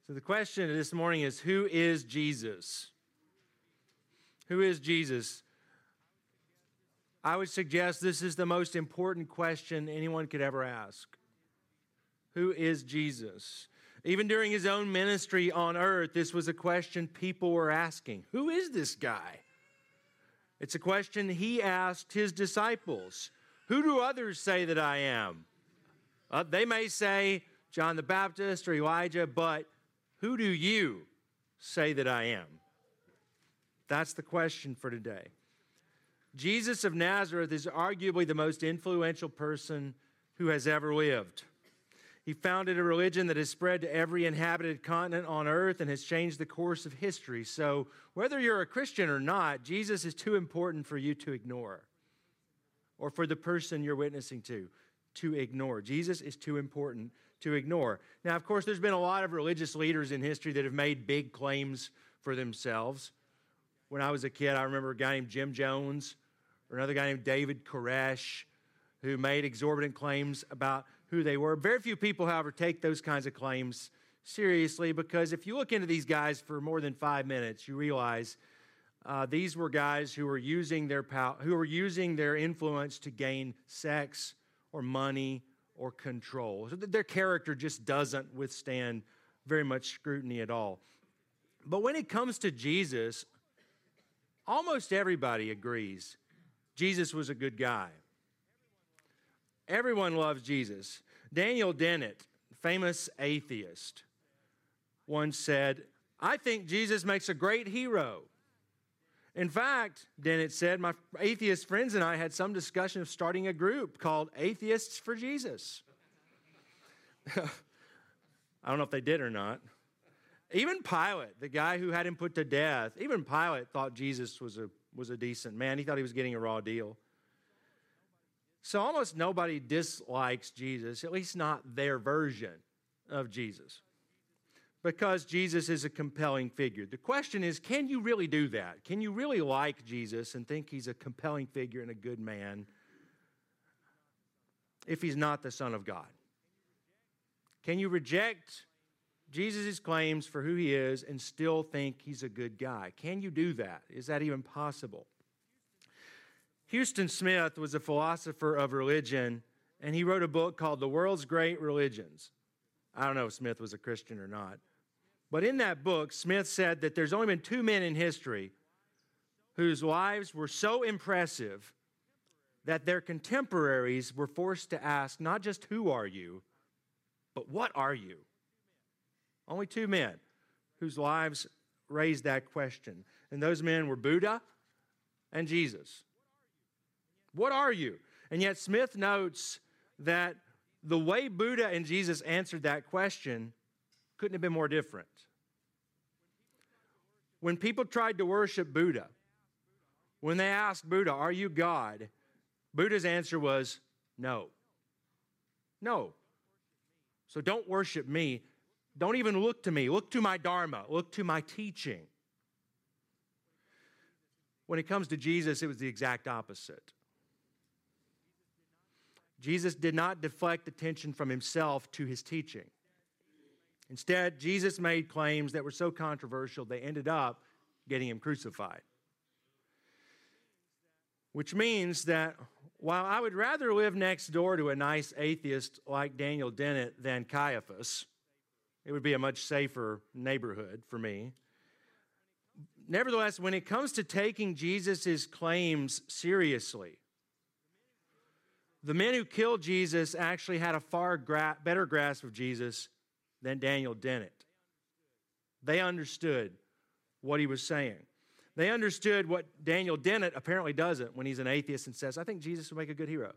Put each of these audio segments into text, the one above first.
So the question this morning is, who is Jesus? Who is Jesus? I would suggest this is the most important question anyone could ever ask. Who is Jesus? Even during his own ministry on earth, this was a question people were asking. Who is this guy? It's a question he asked his disciples. Who do others say that I am? They may say John the Baptist or Elijah, but who do you say that I am? That's the question for today. Jesus of Nazareth is arguably the most influential person who has ever lived. He founded a religion that has spread to every inhabited continent on earth and has changed the course of history. So whether you're a Christian or not, Jesus is too important for you to ignore, or for the person you're witnessing to ignore. Jesus is too important to ignore. Now, of course, there's been a lot of religious leaders in history that have made big claims for themselves. When I was a kid, I remember a guy named Jim Jones or another guy named David Koresh who made exorbitant claims about who they were. Very few people, however, take those kinds of claims seriously, because if you look into these guys for more than 5 minutes, you realize these were guys who were using their power, who were using their influence to gain sex or money or control. So their character just doesn't withstand very much scrutiny at all. But when it comes to Jesus, almost everybody agrees Jesus was a good guy. Everyone loves Jesus. Daniel Dennett, famous atheist, once said, "I think Jesus makes a great hero. In fact," Dennett said, "my atheist friends and I had some discussion of starting a group called Atheists for Jesus." I don't know if they did or not. Even Pilate, the guy who had him put to death, even Pilate thought Jesus was a decent man. He thought he was getting a raw deal. So almost nobody dislikes Jesus, at least not their version of Jesus, because Jesus is a compelling figure. The question is, can you really do that? Can you really like Jesus and think he's a compelling figure and a good man if he's not the Son of God? Can you reject Jesus' claims for who he is and still think he's a good guy? Can you do that? Is that even possible? Houston Smith was a philosopher of religion, and he wrote a book called The World's Great Religions. I don't know if Smith was a Christian or not. But in that book, Smith said that there's only been 2 men in history whose lives were so impressive that their contemporaries were forced to ask not just who are you, but what are you? Only 2 men whose lives raised that question. And those men were Buddha and Jesus. What are you? And yet Smith notes that the way Buddha and Jesus answered that question couldn't have been more different. When people tried to worship Buddha, when they asked Buddha, "Are you God?" Buddha's answer was, "No. No. So don't worship me. Don't even look to me. Look to my Dharma. Look to my teaching." When it comes to Jesus, it was the exact opposite. Jesus did not deflect attention from himself to his teaching. Instead, Jesus made claims that were so controversial, they ended up getting him crucified. Which means that while I would rather live next door to a nice atheist like Daniel Dennett than Caiaphas, it would be a much safer neighborhood for me. Nevertheless, when it comes to taking Jesus' claims seriously, the men who killed Jesus actually had a far better grasp of Jesus than Daniel Dennett. They understood what he was saying. They understood what Daniel Dennett apparently doesn't when he's an atheist and says, "I think Jesus would make a good hero."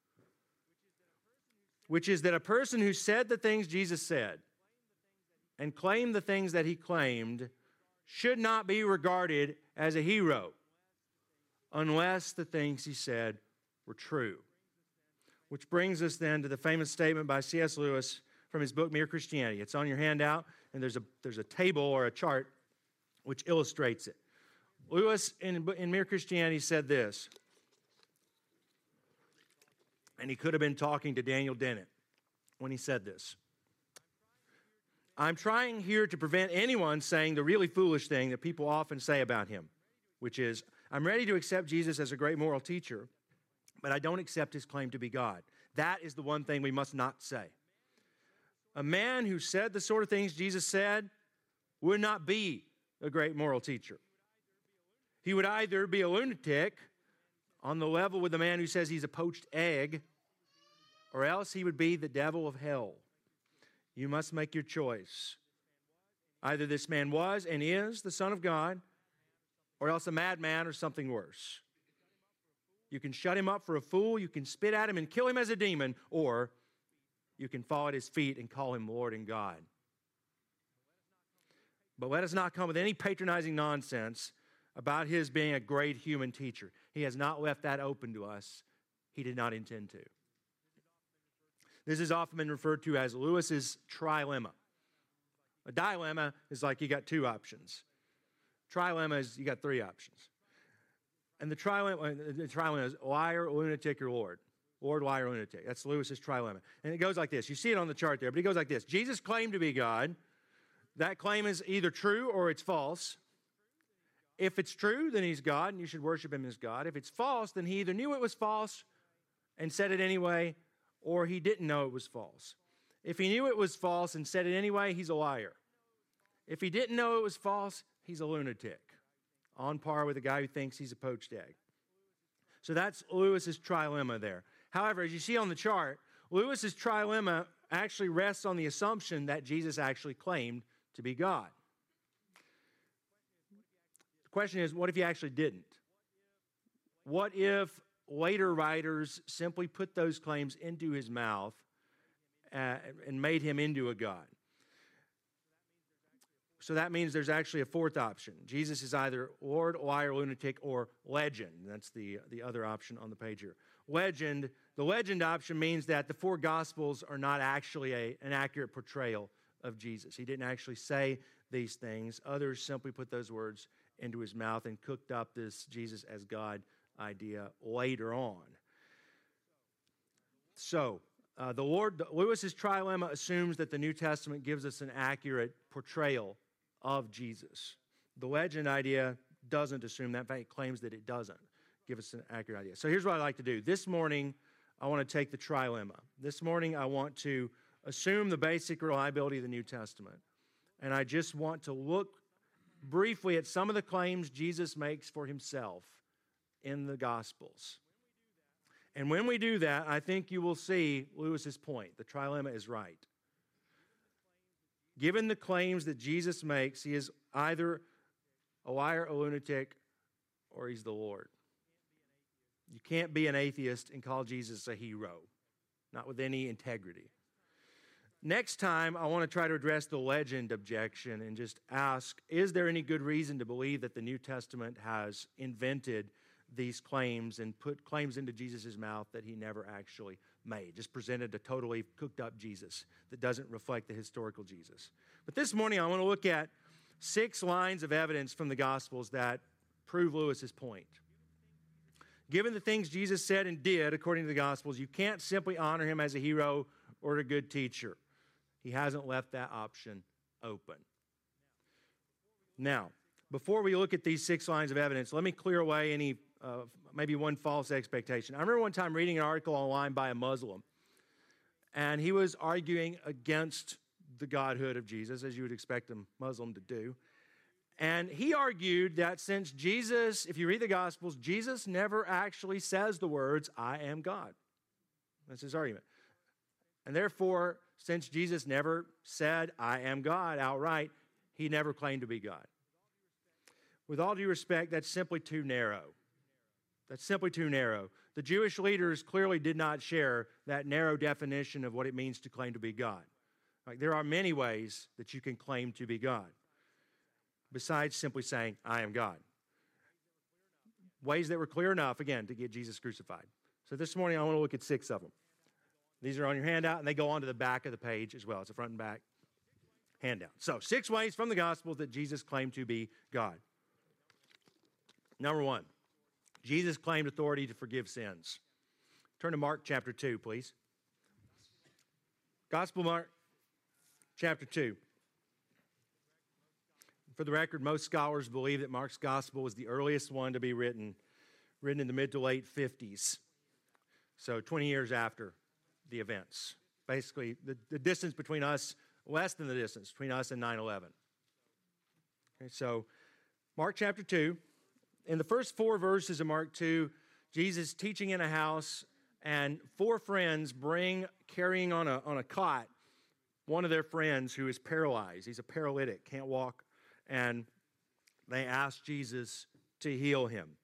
Which is that a person who said the things Jesus said and claimed the things that he claimed should not be regarded as a hero unless the things he said were true. Which brings us then to the famous statement by C.S. Lewis from his book, Mere Christianity. It's on your handout, and there's a table or a chart which illustrates it. Lewis, in Mere Christianity, said this, and he could have been talking to Daniel Dennett when he said this. I'm trying here to prevent anyone saying the really foolish thing that people often say about him, which is, I'm ready to accept Jesus as a great moral teacher, but I don't accept his claim to be God. That is the one thing we must not say. A man who said the sort of things Jesus said would not be a great moral teacher. He would either be a lunatic on the level with the man who says he's a poached egg, or else he would be the devil of hell. You must make your choice. Either this man was and is the Son of God, or else a madman or something worse. You can shut him up for a fool, you can spit at him and kill him as a demon, or you can fall at his feet and call him Lord and God. But let us not come with any patronizing nonsense about his being a great human teacher. He has not left that open to us. He did not intend to. This is often been referred to as Lewis's trilemma. A dilemma is like you got two options. Trilemma is you got three options. And the trilemma is liar, lunatic, or Lord. Lord, liar, lunatic. That's Lewis's trilemma. And it goes like this. You see it on the chart there, but it goes like this. Jesus claimed to be God. That claim is either true or it's false. If it's true, then he's God, and you should worship him as God. If it's false, then he either knew it was false and said it anyway, or he didn't know it was false. If he knew it was false and said it anyway, he's a liar. If he didn't know it was false, he's a lunatic, on par with a guy who thinks he's a poached egg. So that's Lewis's trilemma there. However, as you see on the chart, Lewis's trilemma actually rests on the assumption that Jesus actually claimed to be God. The question is, what if he actually didn't? What if later writers simply put those claims into his mouth and made him into a God? So that means there's actually a fourth option. Jesus is either Lord, liar, lunatic, or legend. That's the other option on the page here. Legend. The legend option means that the four Gospels are not actually an accurate portrayal of Jesus. He didn't actually say these things. Others simply put those words into his mouth and cooked up this Jesus as God idea later on. So, Lewis's trilemma assumes that the New Testament gives us an accurate portrayal of Jesus. The legend idea doesn't assume that. In fact, it claims that it doesn't give us an accurate idea. So here's what I'd like to do. This morning, I want to take the trilemma. This morning, I want to assume the basic reliability of the New Testament. And I just want to look briefly at some of the claims Jesus makes for himself in the Gospels. And when we do that, I think you will see Lewis's point. The trilemma is right. Given the claims that Jesus makes, he is either a liar, a lunatic, or he's the Lord. You can't be an atheist and call Jesus a hero, not with any integrity. Next time, I want to try to address the legend objection and just ask, is there any good reason to believe that the New Testament has invented these claims and put claims into Jesus' mouth that he never actually made, just presented a totally cooked up Jesus that doesn't reflect the historical Jesus? But this morning, I want to look at 6 lines of evidence from the Gospels that prove Lewis's point. Given the things Jesus said and did according to the Gospels, you can't simply honor him as a hero or a good teacher. He hasn't left that option open. Now, before we look at these 6 lines of evidence, let me clear away any maybe one false expectation. I remember one time reading an article online by a Muslim, and he was arguing against the godhood of Jesus, as you would expect a Muslim to do. And he argued that since Jesus, if you read the Gospels, Jesus never actually says the words, I am God. That's his argument. And therefore, since Jesus never said, I am God outright, he never claimed to be God. With all due respect, that's simply too narrow. That's simply too narrow. The Jewish leaders clearly did not share that narrow definition of what it means to claim to be God. Like, there are many ways that you can claim to be God, besides simply saying, I am God. Ways that were clear enough, again, to get Jesus crucified. So this morning, I want to look at 6 of them. These are on your handout, and they go on to the back of the page as well. It's a front and back handout. So, 6 ways from the Gospels that Jesus claimed to be God. Number 1, Jesus claimed authority to forgive sins. Turn to Mark chapter 2, please. Gospel Mark chapter 2. For the record, most scholars believe that Mark's gospel was the earliest one to be written in the mid to late 50s. So 20 years after the events. Basically, the distance between us, less than the distance between us and 9/11. Okay, so Mark chapter 2, in the first 4 verses of Mark 2, Jesus teaching in a house, and 4 friends carrying on a cot one of their friends who is paralyzed. He's a paralytic, can't walk, and they ask Jesus to heal him.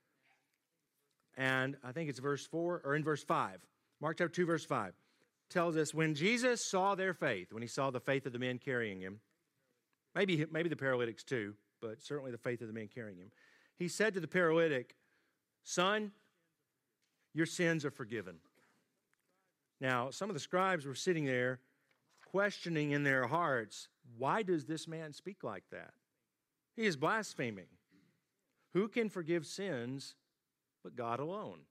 And I think it's verse 4, or in verse 5. Mark chapter 2, verse 5 tells us, when Jesus saw their faith, when he saw the faith of the men carrying him, maybe the paralytics too, but certainly the faith of the men carrying him, he said to the paralytic, "Son, your sins are forgiven." Now, some of the scribes were sitting there questioning in their hearts, why does this man speak like that? He is blaspheming. Who can forgive sins but God alone?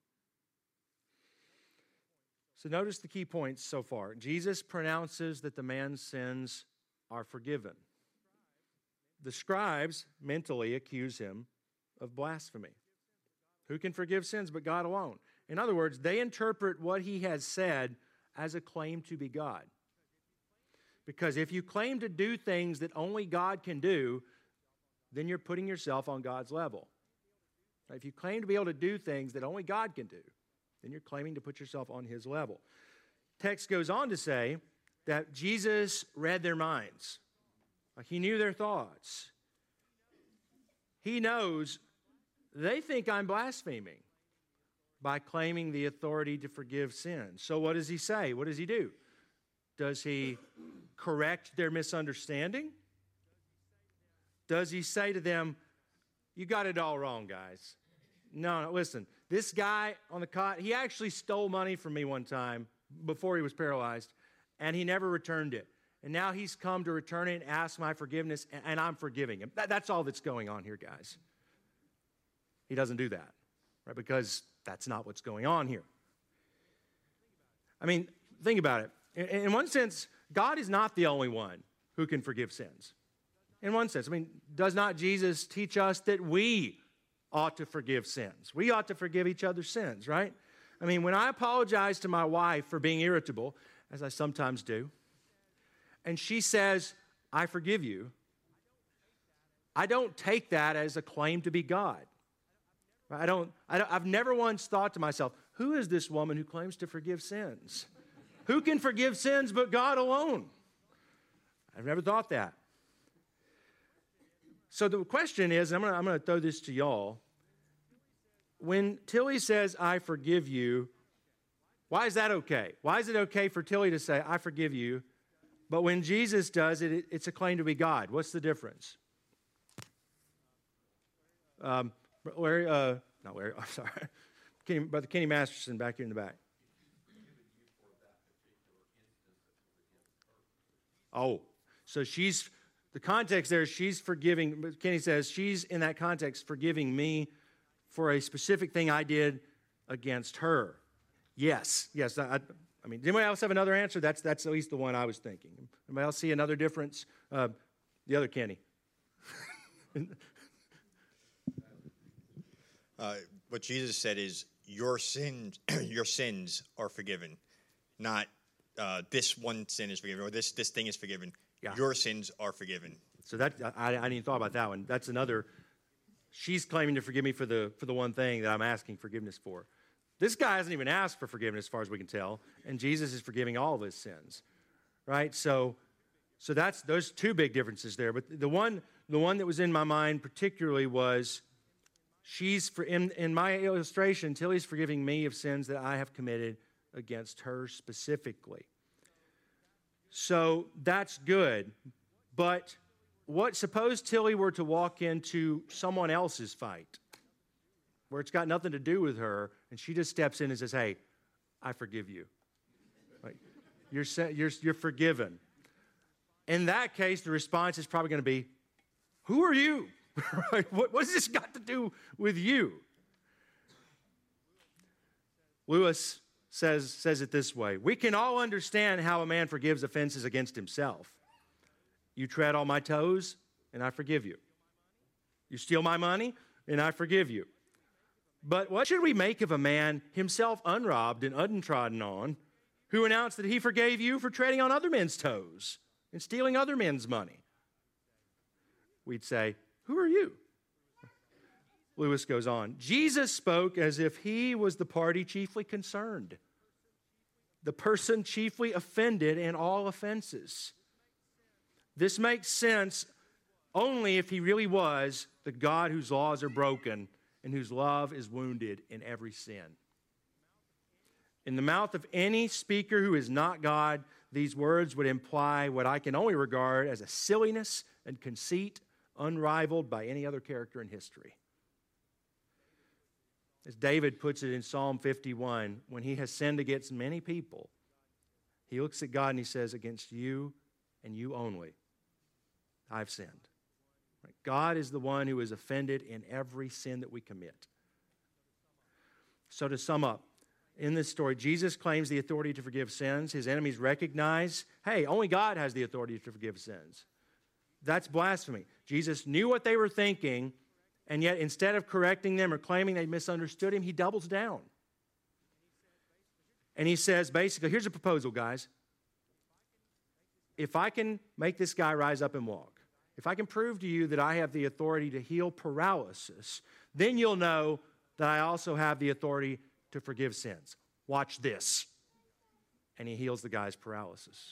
So notice the key points so far. Jesus pronounces that the man's sins are forgiven. The scribes mentally accuse him of blasphemy. Who can forgive sins but God alone? In other words, they interpret what he has said as a claim to be God. Because if you claim to do things that only God can do, then you're putting yourself on God's level. If you claim to be able to do things that only God can do, then you're claiming to put yourself on his level. Text goes on to say that Jesus read their minds. He knew their thoughts. He knows they think I'm blaspheming by claiming the authority to forgive sins. So what does he say? What does he do? Does he correct their misunderstanding? Does he say to them, you got it all wrong, guys? No, listen, this guy on the cot, he actually stole money from me one time before he was paralyzed, and he never returned it. And now he's come to return it and ask my forgiveness, and I'm forgiving him. That's all that's going on here, guys. He doesn't do that, right? Because that's not what's going on here. I mean, think about it. In one sense, God is not the only one who can forgive sins. In one sense, I mean, does not Jesus teach us that we ought to forgive sins? We ought to forgive each other's sins, right? I mean, when I apologize to my wife for being irritable, as I sometimes do, and she says, I forgive you, I don't take that as a claim to be God. I've never once thought to myself, who is this woman who claims to forgive sins? Who can forgive sins but God alone? I've never thought that. So the question is, I'm going to throw this to y'all. When Tilly says, I forgive you, why is that okay? Why is it okay for Tilly to say, I forgive you, but when Jesus does it, it's a claim to be God? What's the difference? Not Larry, I'm sorry. Brother Kenny Masterson back here in the back. Oh, so the context there is she's forgiving, but Kenny says she's in that context forgiving me for a specific thing I did against her. Yes. I mean, does anybody else have another answer? That's at least the one I was thinking. Anybody else see another difference? The other Kenny. What Jesus said is, your sins are forgiven, not this one sin is forgiven or this thing is forgiven. Yeah. Your sins are forgiven. So that I didn't even thought about that one. That's another. She's claiming to forgive me for the one thing that I'm asking forgiveness for. This guy hasn't even asked for forgiveness, as far as we can tell, and Jesus is forgiving all of his sins, right? So that's those two big differences there. But the one that was in my mind particularly was, in my illustration, Tilly's forgiving me of sins that I have committed against her specifically. So that's good. But suppose Tilly were to walk into someone else's fight where it's got nothing to do with her, and she just steps in and says, hey, I forgive you. Like, you're forgiven. In that case, the response is probably going to be, who are you? What has this got to do with you? Lewis says it this way: we can all understand how a man forgives offenses against himself. You tread on my toes, and I forgive you. You steal my money, and I forgive you. But what should we make of a man himself unrobbed and untrodden on, who announced that he forgave you for treading on other men's toes and stealing other men's money? We'd say, who are you? Lewis goes on, Jesus spoke as if he was the party chiefly concerned, the person chiefly offended in all offenses. This makes sense only if he really was the God whose laws are broken and whose love is wounded in every sin. In the mouth of any speaker who is not God, these words would imply what I can only regard as a silliness and conceit unrivaled by any other character in history. As David puts it in Psalm 51, when he has sinned against many people, he looks at God and he says, against you and you only, I've sinned. God is the one who is offended in every sin that we commit. So to sum up, in this story, Jesus claims the authority to forgive sins. His enemies recognize, hey, only God has the authority to forgive sins. That's blasphemy. Jesus knew what they were thinking, and yet instead of correcting them or claiming they misunderstood him, he doubles down. And he says, basically, here's a proposal, guys. If I can make this guy rise up and walk, if I can prove to you that I have the authority to heal paralysis, then you'll know that I also have the authority to forgive sins. Watch this. And he heals the guy's paralysis.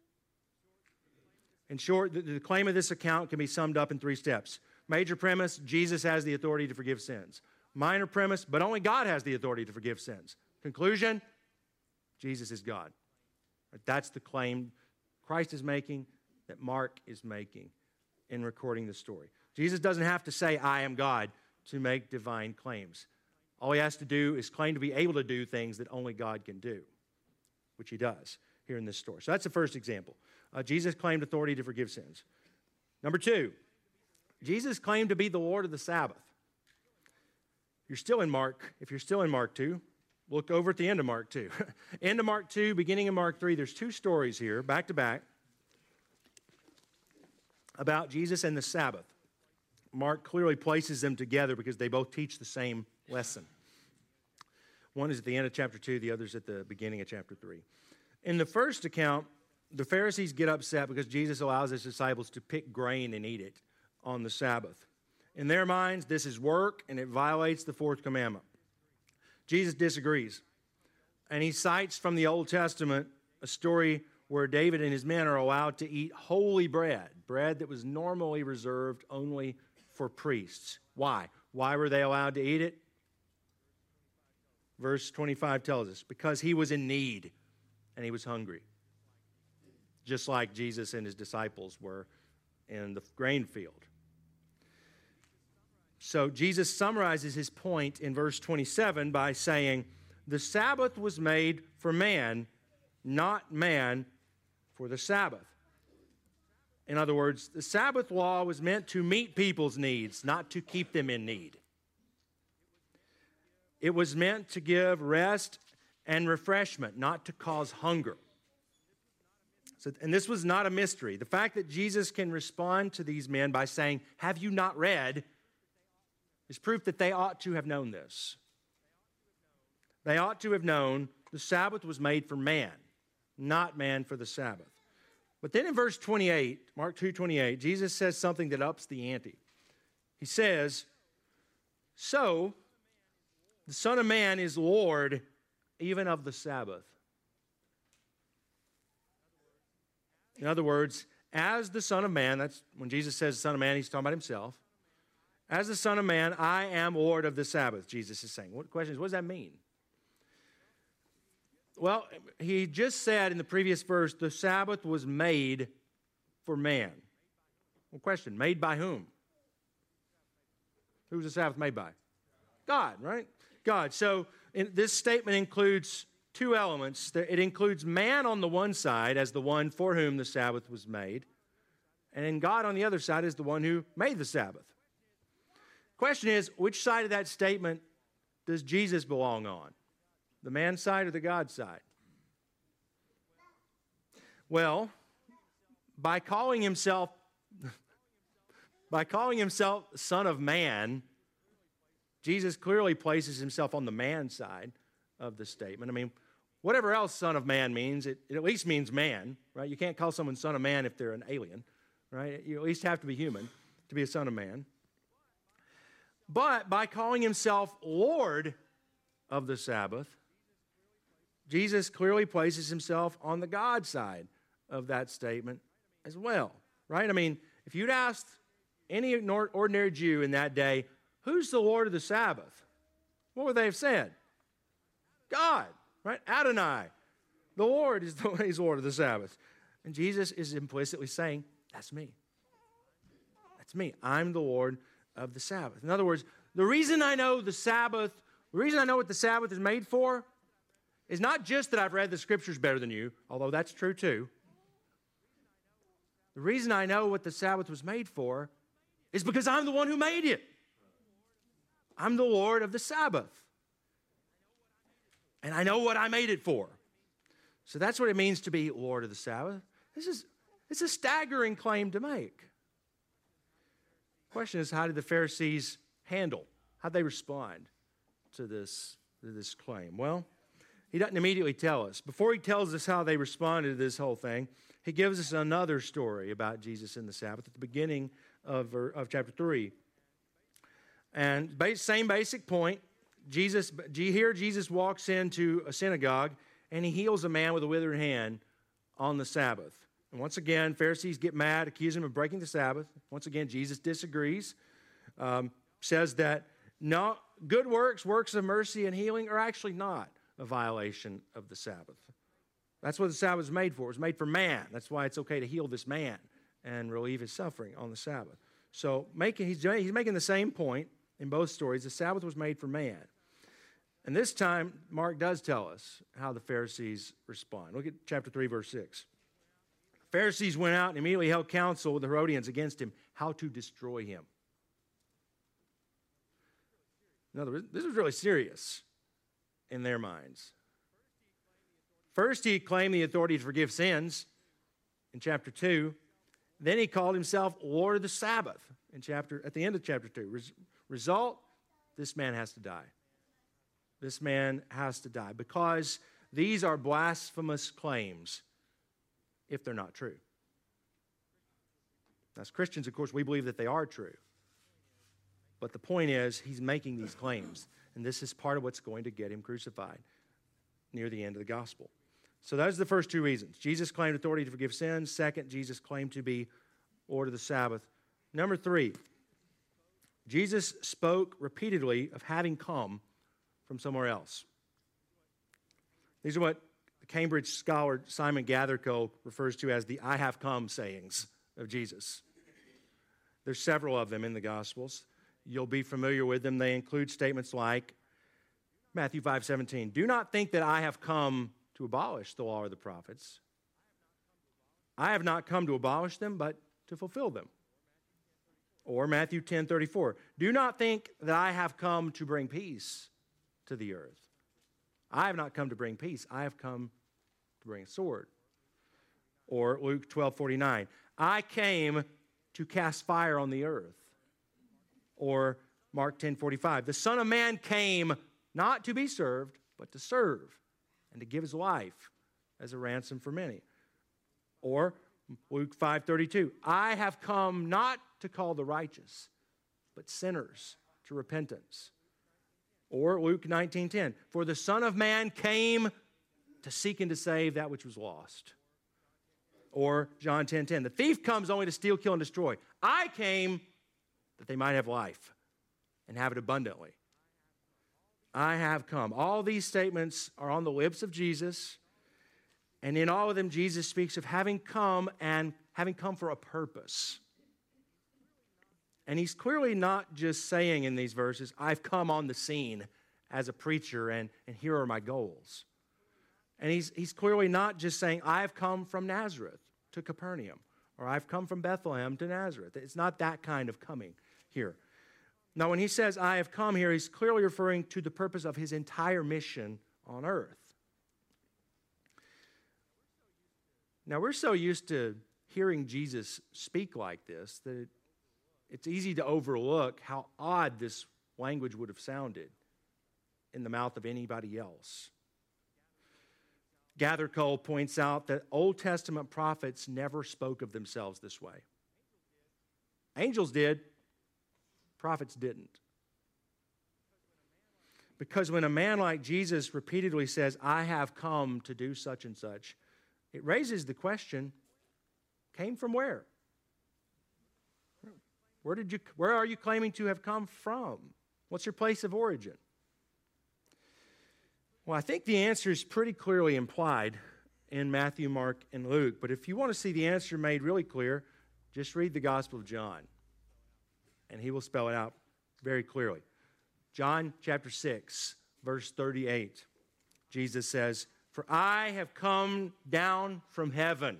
In short, the claim of this account can be summed up in 3 steps. Major premise, Jesus has the authority to forgive sins. Minor premise, but only God has the authority to forgive sins. Conclusion, Jesus is God. That's the claim Christ is making, that Mark is making in recording the story. Jesus doesn't have to say, I am God, to make divine claims. All he has to do is claim to be able to do things that only God can do, which he does here in this story. So that's the first example. Jesus claimed authority to forgive sins. Number 2, Jesus claimed to be the Lord of the Sabbath. If you're still in Mark 2, look over at the end of Mark 2. End of Mark 2, beginning of Mark 3, there's 2 stories here, back to back, about Jesus and the Sabbath. Mark clearly places them together because they both teach the same lesson. One is at the end of chapter 2, the other is at the beginning of chapter 3. In the first account, the Pharisees get upset because Jesus allows his disciples to pick grain and eat it on the Sabbath. In their minds, this is work and it violates the 4th commandment. Jesus disagrees, and he cites from the Old Testament a story where David and his men are allowed to eat holy bread that was normally reserved only for priests. Why? Why were they allowed to eat it? Verse 25 tells us, because he was in need and he was hungry, just like Jesus and his disciples were in the grain field. So Jesus summarizes his point in verse 27 by saying, the Sabbath was made for man, not man for the Sabbath. In other words, the Sabbath law was meant to meet people's needs, not to keep them in need. It was meant to give rest and refreshment, not to cause hunger. And this was not a mystery. The fact that Jesus can respond to these men by saying, have you not read, is proof that they ought to have known this. They ought to have known the Sabbath was made for man, not man for the Sabbath. But then in verse 28, Mark 2:28, Jesus says something that ups the ante. He says, so the Son of Man is Lord even of the Sabbath. In other words, as the Son of Man, that's when Jesus says Son of Man, he's talking about himself. As the Son of Man, I am Lord of the Sabbath, Jesus is saying. What question is, what does that mean? Well, he just said in the previous verse, the Sabbath was made for man. Well, question, made by whom? Who was the Sabbath made by? God, right? God. So this statement includes 2 elements. It includes man on the one side as the one for whom the Sabbath was made, and then God on the other side is the one who made the Sabbath. Question is, which side of that statement does Jesus belong on? The man side or the God side? Well, by calling himself By calling himself Son of Man, Jesus clearly places himself on the man side of the statement. I mean, whatever else Son of Man means, it at least means man, right? You can't call someone Son of Man if they're an alien, right? You at least have to be human to be a Son of Man. But by calling himself Lord of the Sabbath, Jesus clearly places himself on the God side of that statement as well, right? I mean, if you'd asked any ordinary Jew in that day, who's the Lord of the Sabbath? What would they have said? God, right? Adonai. The Lord is he's Lord of the Sabbath. And Jesus is implicitly saying, that's me. That's me. I'm the Lord of the Sabbath. In other words, the reason I know the Sabbath, the reason I know what the Sabbath is made for is not just that I've read the scriptures better than you, although that's true too. The reason I know what the Sabbath was made for is because I'm the one who made it. I'm the Lord of the Sabbath. And I know what I made it for. So that's what it means to be Lord of the Sabbath. It's a staggering claim to make. The question is, how did the Pharisees handle? How did they respond to this claim? Well, he doesn't immediately tell us. Before he tells us how they responded to this whole thing, he gives us another story about Jesus and the Sabbath at the beginning of chapter 3. And same basic point. Jesus walks into a synagogue and he heals a man with a withered hand on the Sabbath. And once again, Pharisees get mad, accuse him of breaking the Sabbath. Once again, Jesus disagrees, says that no, good works of mercy and healing are actually not a violation of the Sabbath. That's what the Sabbath was made for. It was made for man. That's why it's okay to heal this man and relieve his suffering on the Sabbath. So he's making the same point in both stories. The Sabbath was made for man. And this time, Mark does tell us how the Pharisees respond. Look at chapter 3, verse 6. The Pharisees went out and immediately held counsel with the Herodians against him, how to destroy him. In other words, this was really serious in their minds. First, he claimed the authority to forgive sins in chapter 2. Then he called himself Lord of the Sabbath at the end of chapter 2. Result, this man has to die. This man has to die because these are blasphemous claims if they're not true. As Christians, of course, we believe that they are true. But the point is, he's making these claims, and this is part of what's going to get him crucified near the end of the gospel. So those are the first two reasons. Jesus claimed authority to forgive sins. Second, Jesus claimed to be Lord of the Sabbath. Number 3, Jesus spoke repeatedly of having come from somewhere else. These are what the Cambridge scholar Simon Gathercole refers to as the I have come sayings of Jesus. There's several of them in the Gospels. You'll be familiar with them. They include statements like Matthew 5:17. Do not think that I have come to abolish the law or the prophets. I have not come to abolish them, but to fulfill them. Or Matthew 10:34. Do not think that I have come to bring peace to the earth. I have not come to bring peace. I have come to bring a sword. Or Luke 12:49. I came to cast fire on the earth. Or Mark 10:45. The Son of Man came not to be served, but to serve and to give his life as a ransom for many. Or Luke 5:32. I have come not to call the righteous, but sinners to repentance. Or Luke 19:10. For the Son of Man came to seek and to save that which was lost. Or John 10:10. The thief comes only to steal, kill, and destroy. I came that they might have life and have it abundantly. I have come. All these statements are on the lips of Jesus, and in all of them, Jesus speaks of having come and having come for a purpose. And he's clearly not just saying in these verses, I've come on the scene as a preacher, and here are my goals. And he's clearly not just saying, I've come from Nazareth to Capernaum, or I've come from Bethlehem to Nazareth. It's not that kind of coming here. Now, when he says, I have come here, he's clearly referring to the purpose of his entire mission on earth. Now, we're so used to hearing Jesus speak like this that it's easy to overlook how odd this language would have sounded in the mouth of anybody else. Gathercole points out that Old Testament prophets never spoke of themselves this way. Angels did, prophets didn't. Because when a man like Jesus repeatedly says, I have come to do such and such, it raises the question, came from where? Where are you claiming to have come from? What's your place of origin? Well, I think the answer is pretty clearly implied in Matthew, Mark, and Luke. But if you want to see the answer made really clear, just read the Gospel of John, and he will spell it out very clearly. John chapter 6, verse 38, Jesus says, For I have come down from heaven.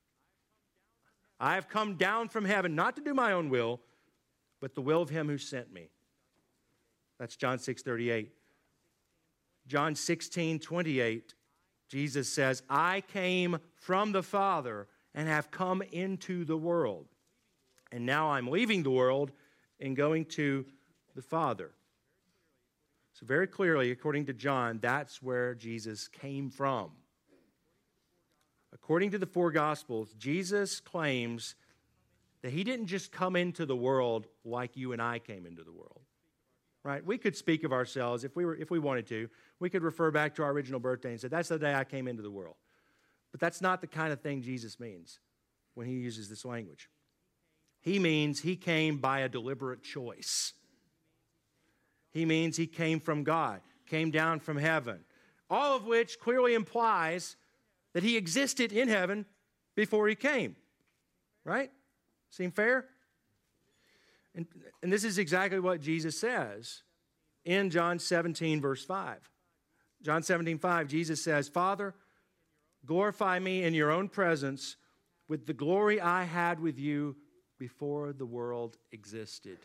I have come down from heaven, not to do my own will, but the will of him who sent me. That's John 6:38. John 16:28, Jesus says, I came from the Father and have come into the world. And now I'm leaving the world and going to the Father. So very clearly, according to John, that's where Jesus came from. According to the four Gospels, Jesus claims that he didn't just come into the world like you and I came into the world. Right? We could speak of ourselves if we wanted to. We could refer back to our original birthday and say, that's the day I came into the world. But that's not the kind of thing Jesus means when he uses this language. He means he came by a deliberate choice. He means he came from God, came down from heaven, all of which clearly implies that he existed in heaven before he came. Right? Seem fair? And this is exactly what Jesus says in John 17, verse 5. John 17:5, Jesus says, Father, glorify me in your own presence with the glory I had with you before the world existed.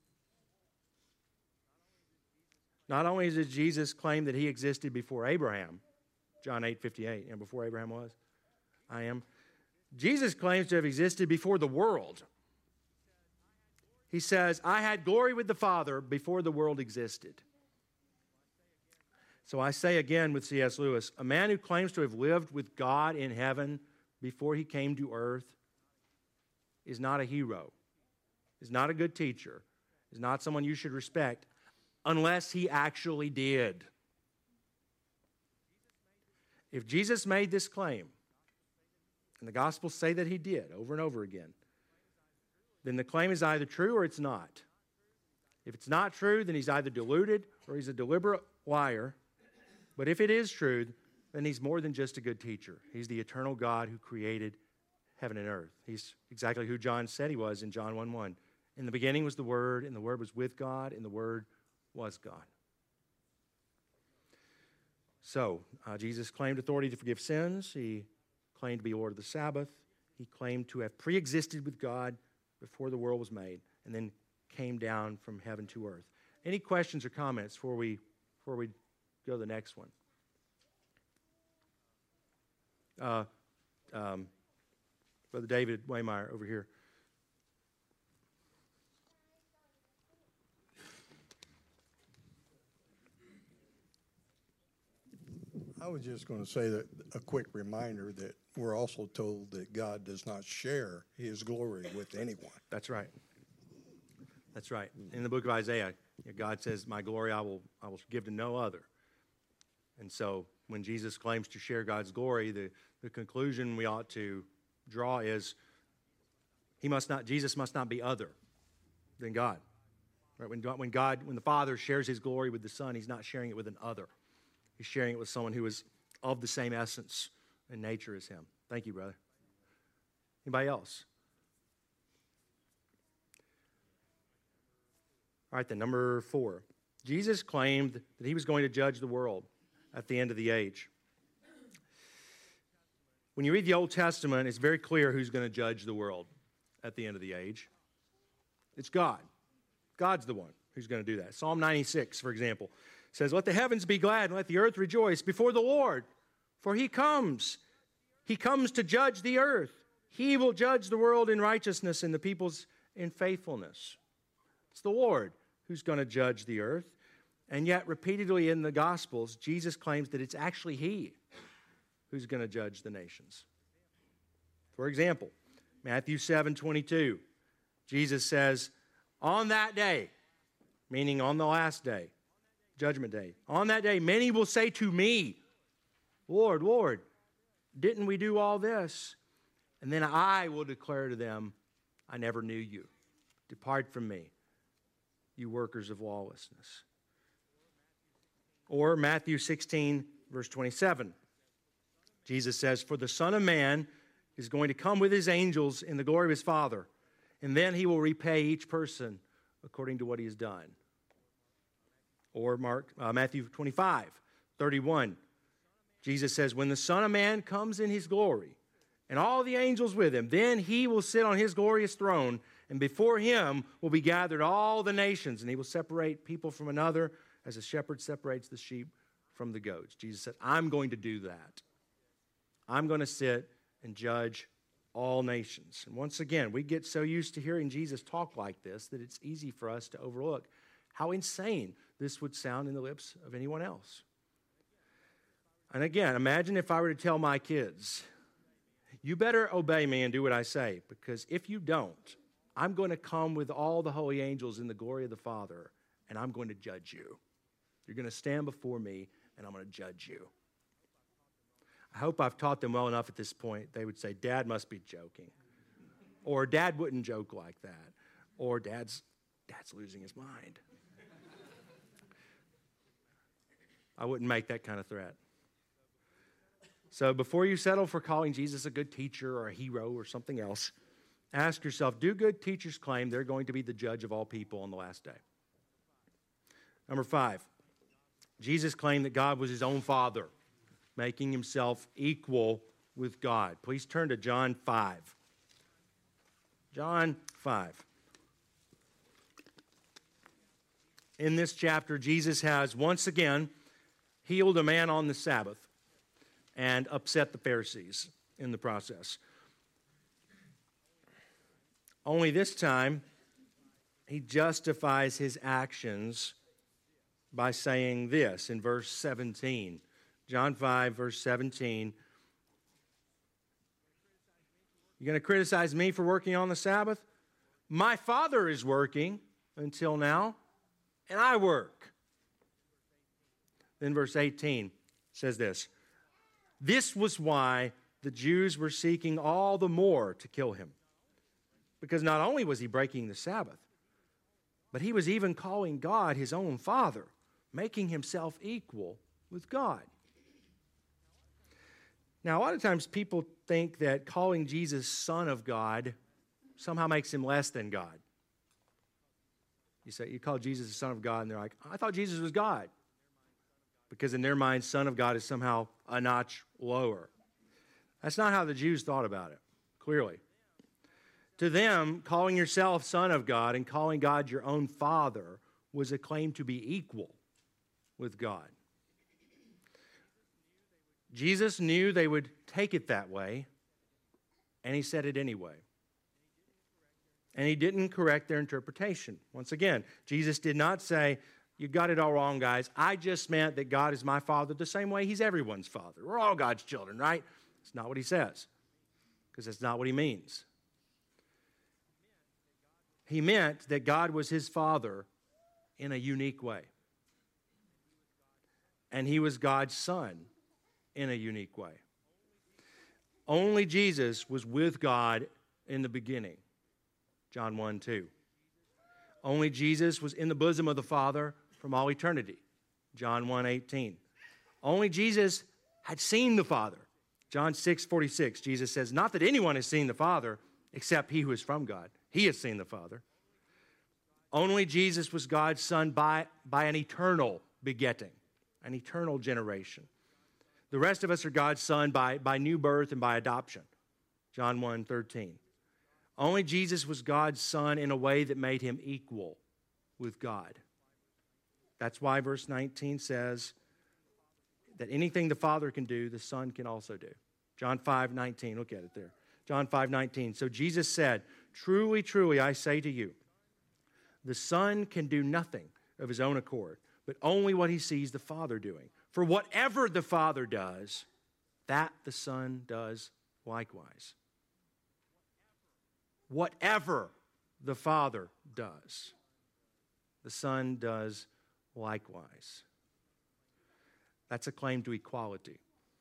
Not only does Jesus claim that he existed before Abraham, John 8:58, and before Abraham was, I am. Jesus claims to have existed before the world. He says, I had glory with the Father before the world existed. So I say again with C.S. Lewis, a man who claims to have lived with God in heaven before he came to earth is not a hero, is not a good teacher, is not someone you should respect, unless he actually did. If Jesus made this claim, and the Gospels say that he did over and over again, then the claim is either true or it's not. If it's not true, then he's either deluded or he's a deliberate liar. But if it is true, then he's more than just a good teacher. He's the eternal God who created heaven and earth. He's exactly who John said he was in John 1:1. In the beginning was the Word, and the Word was with God, and the Word was God. So, Jesus claimed authority to forgive sins. He claimed to be Lord of the Sabbath. He claimed to have pre-existed with God before the world was made, and then came down from heaven to earth. Any questions or comments before we go to the next one? Brother David Waymeyer over here. I was just going to say that a quick reminder that we're also told that God does not share his glory with anyone. That's right. That's right. In the book of Isaiah, God says, my glory I will give to no other. And so when Jesus claims to share God's glory, the conclusion we ought to draw is Jesus must not be other than God. Right? When the Father shares his glory with the Son, he's not sharing it with an other. He's sharing it with someone who is of the same essence and nature as him. Thank you, brother. Anybody else? All right, then, number 4. Jesus claimed that he was going to judge the world at the end of the age. When you read the Old Testament, it's very clear who's going to judge the world at the end of the age. It's God. God's the one who's going to do that. Psalm 96, for example, says, let the heavens be glad and let the earth rejoice before the Lord, for he comes. He comes to judge the earth. He will judge the world in righteousness and the peoples in faithfulness. It's the Lord who's going to judge the earth. And yet, repeatedly in the Gospels, Jesus claims that it's actually He who's going to judge the nations. For example, Matthew 7:22, Jesus says, on that day, meaning on the last day, Judgment Day, on that day, many will say to me, Lord, Lord, didn't we do all this? And then I will declare to them, I never knew you. Depart from me, you workers of lawlessness. Or Matthew 16, verse 27. Jesus says, for the Son of Man is going to come with his angels in the glory of his Father, and then he will repay each person according to what he has done. Or Matthew 25, 31. Jesus says, when the Son of Man comes in his glory, and all the angels with him, then he will sit on his glorious throne, and before him will be gathered all the nations, and he will separate people from another, as a shepherd separates the sheep from the goats. Jesus said, I'm going to do that. I'm going to sit and judge all nations. And once again, we get so used to hearing Jesus talk like this that it's easy for us to overlook how insane this would sound in the lips of anyone else. And again, imagine if I were to tell my kids, you better obey me and do what I say, because if you don't, I'm going to come with all the holy angels in the glory of the Father, and I'm going to judge you. You're going to stand before me, and I'm going to judge you. I hope I've taught them well enough at this point. They would say, Dad must be joking. Or Dad wouldn't joke like that. Or Dad's losing his mind. I wouldn't make that kind of threat. So before you settle for calling Jesus a good teacher or a hero or something else, ask yourself, do good teachers claim they're going to be the judge of all people on the last day? Number 5, Jesus claimed that God was his own Father, making himself equal with God. Please turn to John 5. John 5. In this chapter, Jesus has once again healed a man on the Sabbath and upset the Pharisees in the process. Only this time, he justifies his actions by saying this in verse 17. John 5, verse 17. You're going to criticize me for working on the Sabbath? My Father is working until now, and I work. Then verse 18 says this. This was why the Jews were seeking all the more to kill him. Because not only was he breaking the Sabbath, but he was even calling God his own Father, making himself equal with God. Now, a lot of times people think that calling Jesus Son of God somehow makes him less than God. You call Jesus the Son of God, and they're like, I thought Jesus was God. Because in their mind, Son of God is somehow a notch lower. That's not how the Jews thought about it, clearly. To them, calling yourself Son of God and calling God your own Father was a claim to be equal with God. Jesus knew they would take it that way, and he said it anyway. And he didn't correct their interpretation. Once again, Jesus did not say, you got it all wrong, guys. I just meant that God is my Father the same way he's everyone's Father. We're all God's children, right? That's not what he says, because that's not what he means. He meant that God was his Father in a unique way. And he was God's Son in a unique way. Only Jesus was with God in the beginning. John 1:2. Only Jesus was in the bosom of the Father from all eternity. John 1:18. Only Jesus had seen the Father. John 6:46. Jesus says, not that anyone has seen the Father except he who is from God. He has seen the Father. Only Jesus was God's Son by an eternal begetting, an eternal generation. The rest of us are God's Son by new birth and by adoption. John 1:13. Only Jesus was God's Son in a way that made him equal with God. That's why verse 19 says that anything the Father can do, the Son can also do. John 5:19, look at it there. John 5:19. So Jesus said, truly, truly, I say to you, The Son can do nothing of his own accord, but only what he sees the Father doing. For whatever the Father does, that the Son does likewise. Whatever the Father does, the Son does likewise. That's a claim to equality.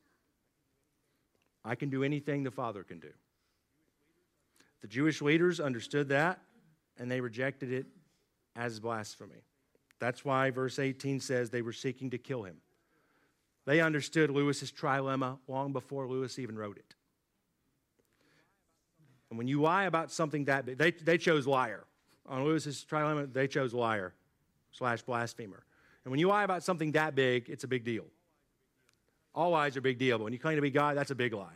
I can do anything the Father can do. The Jewish leaders understood that, and they rejected it as blasphemy. That's why verse 18 says they were seeking to kill him. They understood Lewis's trilemma long before Lewis even wrote it. And when you lie about something that big, they chose liar. On Lewis's trilemma, they chose liar / blasphemer. And when you lie about something that big, it's a big deal. All lies are a big deal, but when you claim to be God, that's a big lie.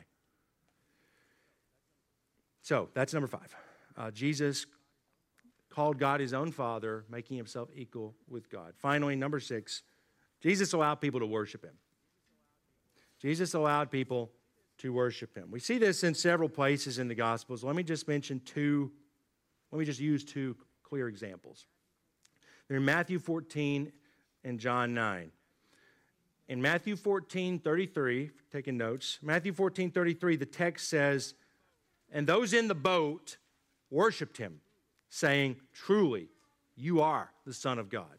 So that's number 5. Jesus called God his own Father, making himself equal with God. Finally, number 6, Jesus allowed people to worship him. Jesus allowed people to worship him. We see this in several places in the Gospels. Let me just use 2 clear examples. They're in Matthew 14 and John 9. In Matthew 14:33, taking notes, Matthew 14:33, the text says, "And those in the boat worshiped him, saying, 'Truly, you are the Son of God.'"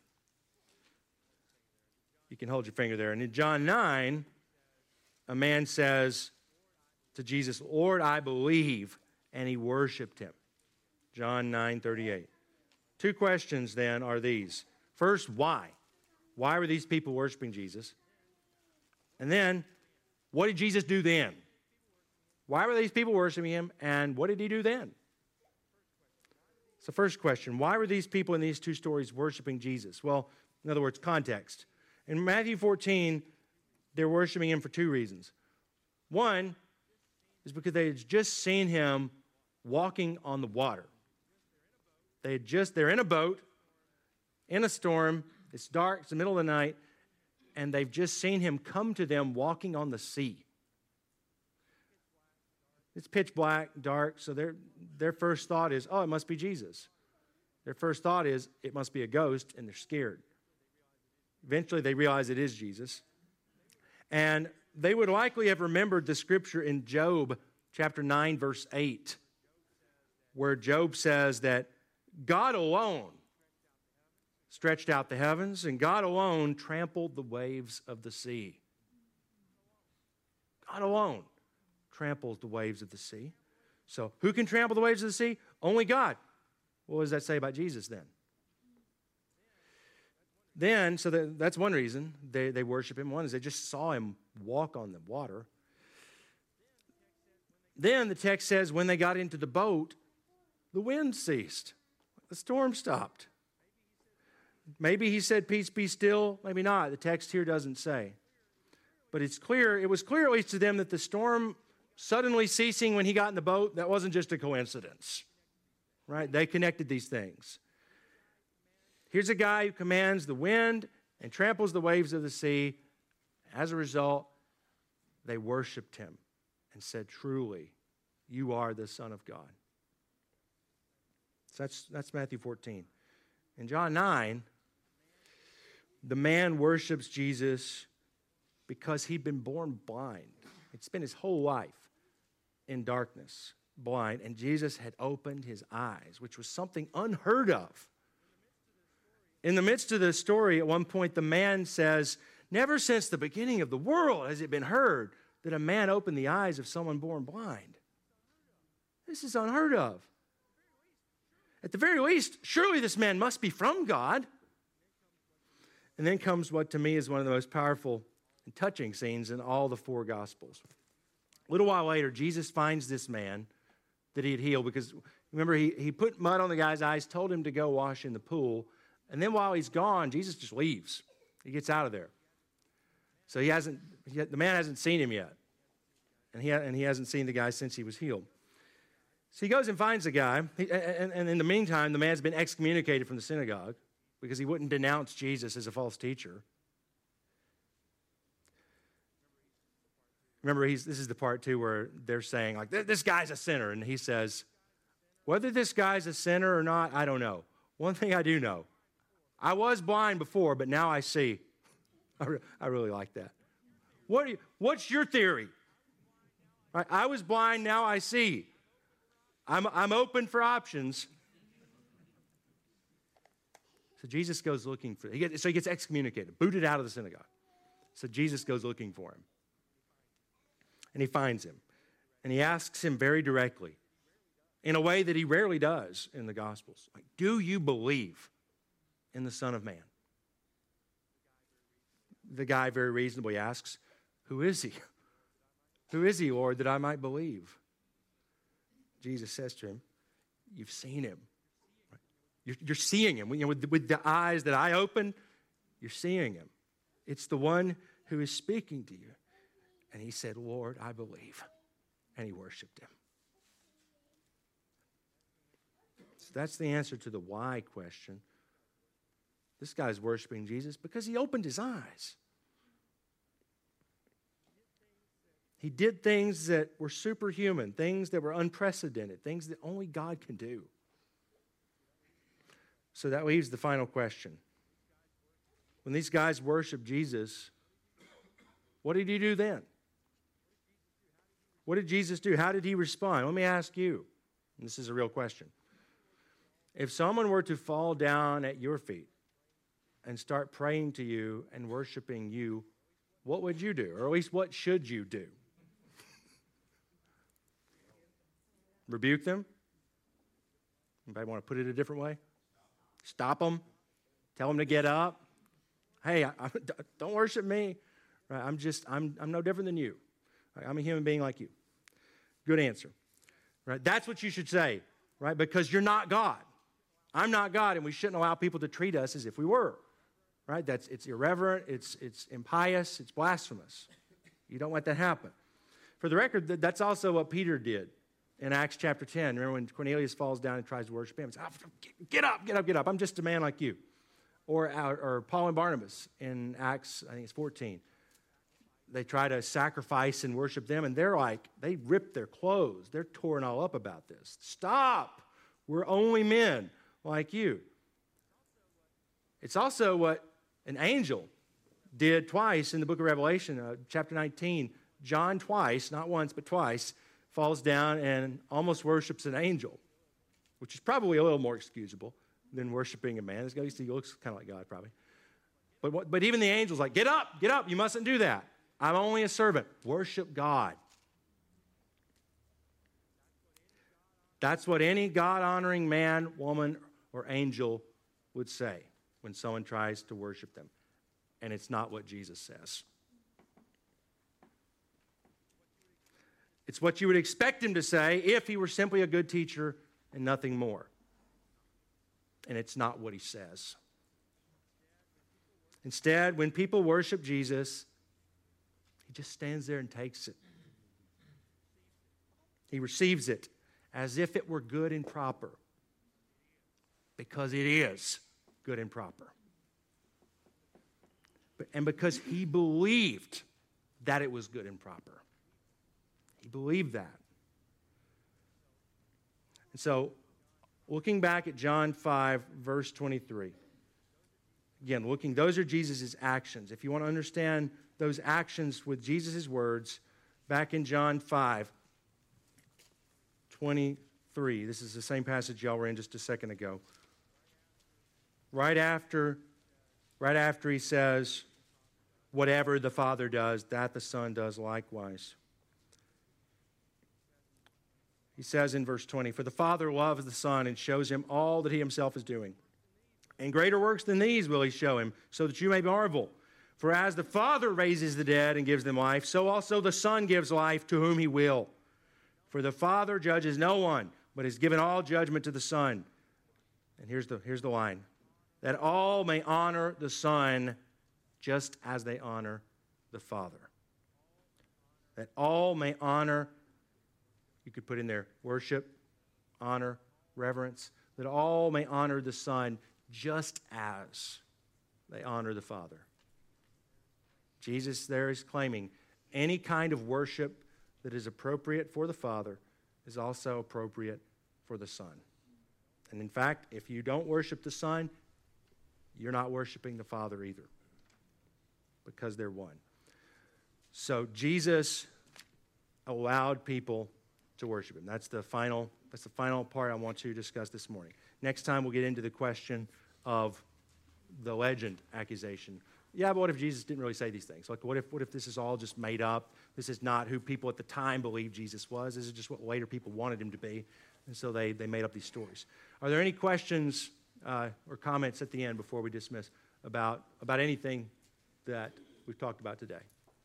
You can hold your finger there. And in John 9, a man says to Jesus, "Lord, I believe," and he worshiped him. John 9:38. 2 questions then are these. First, why? Why were these people worshiping Jesus? And then, what did Jesus do then? Why were these people worshiping him, and what did he do then? So first question, why were these people in these 2 stories worshiping Jesus? Well, in other words, context. In Matthew 14, they're worshiping him for 2 reasons. One is because they had just seen him walking on the water. They're in a boat, in a storm, it's dark, it's the middle of the night, and they've just seen him come to them walking on the sea. It's pitch black, dark, so their first thought is, oh, it must be Jesus. Their first thought is, it must be a ghost, and they're scared. Eventually, they realize it is Jesus. And they would likely have remembered the scripture in Job chapter 9, verse 8, where Job says that God alone stretched out the heavens, and God alone trampled the waves of the sea. God alone tramples the waves of the sea. So who can trample the waves of the sea? Only God. What does that say about Jesus then? That's one reason they worship him. One is they just saw him walk on the water. Then the text says when they got into the boat, the wind ceased. The storm stopped. Maybe he said, "Peace, be still." Maybe not. The text here doesn't say. But it was clear at least to them that the storm suddenly ceasing when he got in the boat, that wasn't just a coincidence. Right? They connected these things. Here's a guy who commands the wind and tramples the waves of the sea. As a result, they worshiped him and said, "Truly, you are the Son of God." So that's Matthew 14. In John 9, the man worships Jesus because he'd been born blind. He'd spent his whole life in darkness, blind, and Jesus had opened his eyes, which was something unheard of. In the midst of the story, at one point, the man says, "Never since the beginning of the world has it been heard that a man opened the eyes of someone born blind." This is unheard of. At the very least, surely this man must be from God. And then comes what to me is one of the most powerful and touching scenes in all the 4 Gospels. A little while later, Jesus finds this man that he had healed because, remember, he put mud on the guy's eyes, told him to go wash in the pool, and then while he's gone, Jesus just leaves. He gets out of there. So the man hasn't seen him yet, and he hasn't seen the guy since he was healed. So he goes and finds the guy, and in the meantime, the man's been excommunicated from the synagogue because he wouldn't denounce Jesus as a false teacher. Remember, this is the part, too, where they're saying, like, this guy's a sinner. And he says, whether this guy's a sinner or not, I don't know. One thing I do know, I was blind before, but now I see. I really like that. What's your theory? Right, I was blind, now I see. I'm open for options. So Jesus goes looking for him. So he gets excommunicated, booted out of the synagogue. So Jesus goes looking for him. And he finds him. And he asks him very directly, in a way that he rarely does in the Gospels, like, do you believe in the Son of Man? The guy very reasonably asks, who is he? Who is he, Lord, that I might believe? Jesus says to him, you've seen him. You're seeing him. With the eyes that I open, you're seeing him. It's the one who is speaking to you. And he said, Lord, I believe. And he worshiped him. So that's the answer to the why question. This guy's worshiping Jesus because he opened his eyes. He did things that were superhuman, things that were unprecedented, things that only God can do. So that leaves the final question. When these guys worshiped Jesus, what did he do then? What did Jesus do? How did he respond? Let me ask you, and this is a real question. If someone were to fall down at your feet and start praying to you and worshiping you, what would you do? Or at least what should you do? Rebuke them? Anybody want to put it a different way? Stop them? Tell them to get up? Hey, don't worship me. Right? I'm no different than you. I'm a human being like you. Good answer. Right? That's what you should say, right? Because you're not God. I'm not God, and we shouldn't allow people to treat us as if we were. Right? It's irreverent, it's impious, it's blasphemous. You don't let that happen. For the record, that's also what Peter did in Acts chapter 10. Remember when Cornelius falls down and tries to worship him? He says, get up. I'm just a man like you. Or Paul and Barnabas in Acts, I think it's 14. They try to sacrifice and worship them, and they rip their clothes. They're torn all up about this. Stop. We're only men like you. It's also what an angel did twice in the book of Revelation, chapter 19. John twice, not once, but twice, falls down and almost worships an angel, which is probably a little more excusable than worshiping a man. He looks kind of like God, probably. But even the angel's like, get up, you mustn't do that. I'm only a servant. Worship God. That's what any God-honoring man, woman, or angel would say when someone tries to worship them. And it's not what Jesus says. It's what you would expect him to say if he were simply a good teacher and nothing more. And it's not what he says. Instead, when people worship Jesus, he just stands there and takes it. He receives it as if it were good and proper. Because it is good and proper. And because he believed that it was good and proper. He believed that. And so, looking back at John 5, verse 23. Again, those are Jesus' actions. If you want to understand those actions with Jesus' words, back in John 5, 23. This is the same passage y'all were in just a second ago. Right after he says, whatever the Father does, that the Son does likewise. He says in verse 20, for the Father loves the Son and shows him all that he himself is doing. And greater works than these will he show him, so that you may marvel. For as the Father raises the dead and gives them life, so also the Son gives life to whom he will. For the Father judges no one, but has given all judgment to the Son. And here's the line. That all may honor the Son just as they honor the Father. That all may honor, you could put in there, worship, honor, reverence. That all may honor the Son just as they honor the Father. Jesus there is claiming any kind of worship that is appropriate for the Father is also appropriate for the Son. And in fact, if you don't worship the Son, you're not worshiping the Father either, because they're one. So Jesus allowed people to worship him. That's the final part I want to discuss this morning. Next time we'll get into the question of the legend accusation. Yeah, but what if Jesus didn't really say these things? Like, what if this is all just made up? This is not who people at the time believed Jesus was. This is just what later people wanted him to be. And so they made up these stories. Are there any questions or comments at the end before we dismiss about anything that we've talked about today?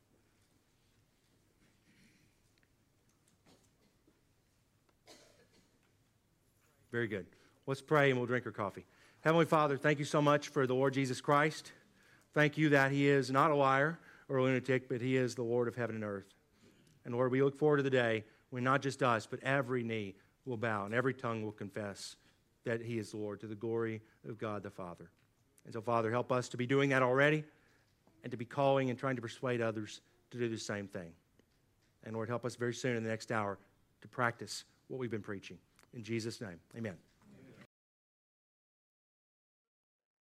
Very good. Let's pray and we'll drink our coffee. Heavenly Father, thank you so much for the Lord Jesus Christ. Thank you that he is not a liar or a lunatic, but he is the Lord of heaven and earth. And Lord, we look forward to the day when not just us, but every knee will bow and every tongue will confess that he is the Lord, to the glory of God the Father. And so, Father, help us to be doing that already and to be calling and trying to persuade others to do the same thing. And Lord, help us very soon in the next hour to practice what we've been preaching. In Jesus' name, amen.